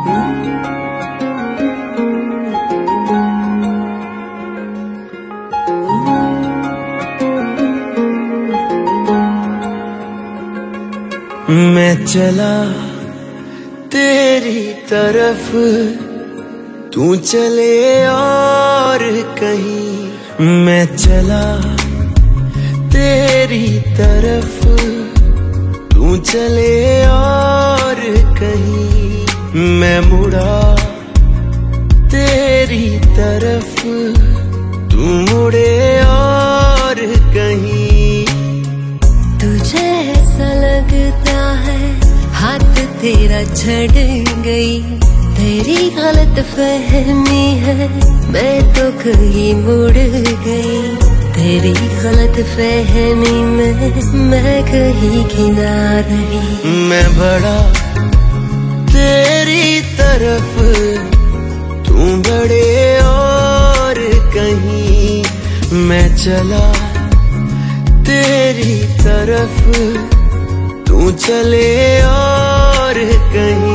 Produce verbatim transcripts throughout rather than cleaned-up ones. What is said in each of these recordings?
मैं चला तेरी तरफ, तू चले और कहीं। मैं चला तेरी तरफ, तू चले और कहीं। मैं मुड़ा तेरी तरफ, तू मुड़े और कहीं। तुझे ऐसा लगता है हाथ तेरा छड़ गई, तेरी गलत फहमी है, मैं तो कहीं मुड़ गई। तेरी गलत फहमी में मैं कहीं किना रही। मैं बढ़ा तेरी तरफ, तू बढ़े और कहीं। मैं चला तेरी तरफ, तू चले और कहीं।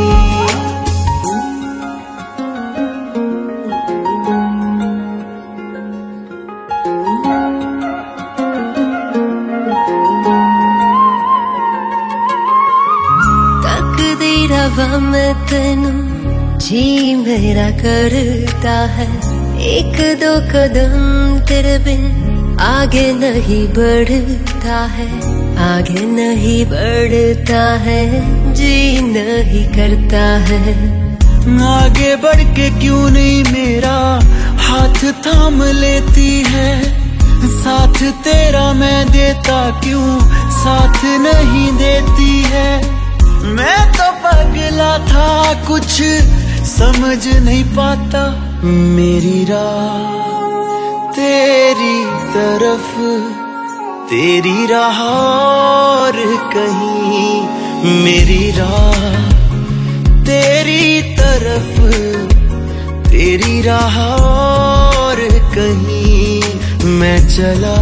तकदीर हवा में तेनू जी मेरा करता है। एक दो कदम तेरे बिन आगे नहीं बढ़ता है, आगे नहीं बढ़ता है, जी नहीं करता है। आगे बढ़ के क्यों नहीं मेरा हाथ थाम लेती है। साथ तेरा मैं देता क्यों साथ नहीं देती है। मैं तो पगला था कुछ समझ नहीं पाता। मेरी राह तेरी तरफ, तेरी राह और कहीं। मेरी राह तेरी तरफ, तेरी राह और कहीं। मैं चला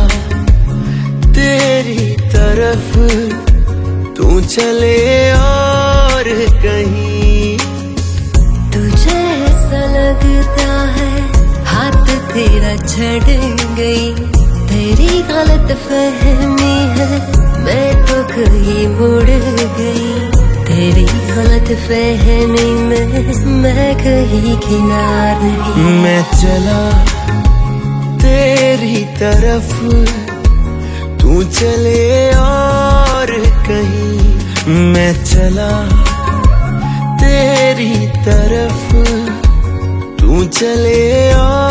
तेरी तरफ, तू चले और कहीं। तुझे ऐसा लगता है हाथ तेरा छड़ गई, तेरी गलत फहमी है, मैं तो कहीं मुड़ गई। तेरी गलत फहमी में मैं कहीं किनार नहीं। मैं चला तेरी तरफ, तू चले और कहीं। मैं चला तेरी तरफ, तू चले और